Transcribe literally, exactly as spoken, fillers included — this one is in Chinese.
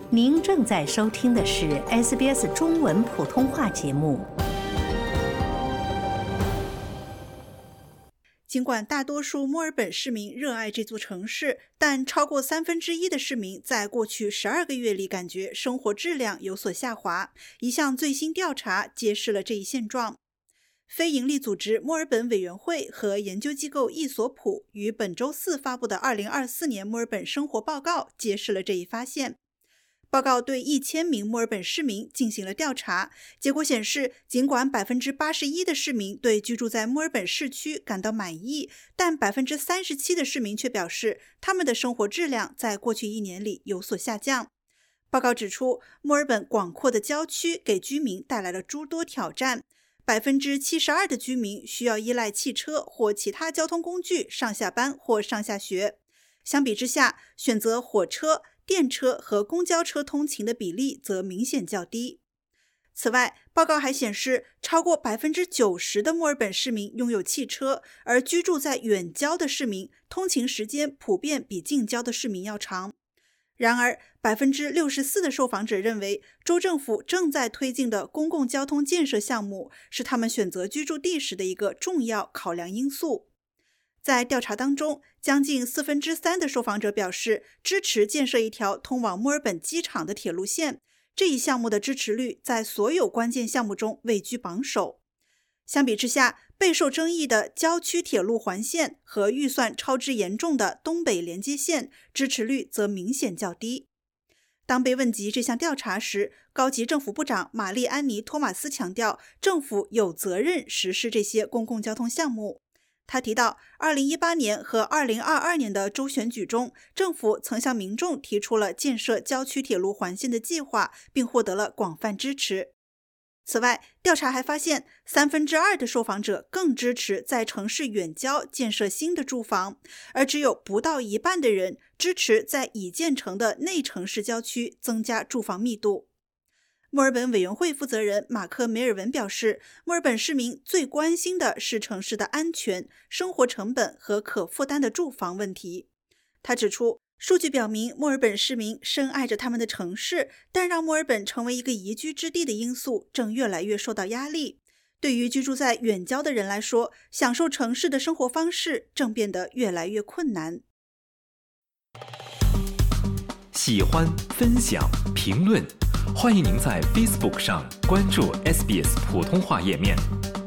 您正在收听的是 S B S 中文普通话节目。 尽管大多数墨尔本市民热爱这座城市，但超过三分之一的市民在过去十二个月里感觉生活质量有所下滑。一项最新调查揭示了这一现状。非营利组织墨尔本委员会和研究机构易索普于本周四发布的二零二四年墨尔本生活报告揭示了这一发现。报告对一千名墨尔本市民进行了调查，结果显示，尽管 百分之八十一 的市民对居住在墨尔本市区感到满意，但 百分之三十七 的市民却表示他们的生活质量在过去一年里有所下降。报告指出，墨尔本广阔的郊区给居民带来了诸多挑战， 百分之七十二 的居民需要依赖汽车或其他交通工具上下班或上下学。相比之下，选择火车、电车和公交车通勤的比例则明显较低。此外，报告还显示，超过 百分之九十 的墨尔本市民拥有汽车，而居住在远郊的市民通勤时间普遍比近郊的市民要长。然而 百分之六十四 的受访者认为，州政府正在推进的公共交通建设项目是他们选择居住地时的一个重要考量因素。在调查当中，将近四分之三的受访者表示支持建设一条通往墨尔本机场的铁路线，这一项目的支持率在所有关键项目中位居榜首。相比之下，备受争议的郊区铁路环线和预算超支严重的东北连接线支持率则明显较低。当被问及这项调查时，高级政府部长玛丽安妮·托马斯强调，政府有责任实施这些公共交通项目。他提到，二零一八年和二零二二年的州选举中，政府曾向民众提出了建设郊区铁路环线的计划，并获得了广泛支持。此外，调查还发现，三分之二的受访者更支持在城市远郊建设新的住房，而只有不到一半的人支持在已建成的内城市郊区增加住房密度。墨尔本委员会负责人马克·梅尔文表示，墨尔本市民最关心的是城市的安全、生活成本和可负担的住房问题。他指出，数据表明墨尔本市民深爱着他们的城市，但让墨尔本成为一个宜居之地的因素正越来越受到压力。对于居住在远郊的人来说，享受城市的生活方式正变得越来越困难。 喜欢、分享、评论，欢迎您在 Facebook 上关注 S B S 普通话页面。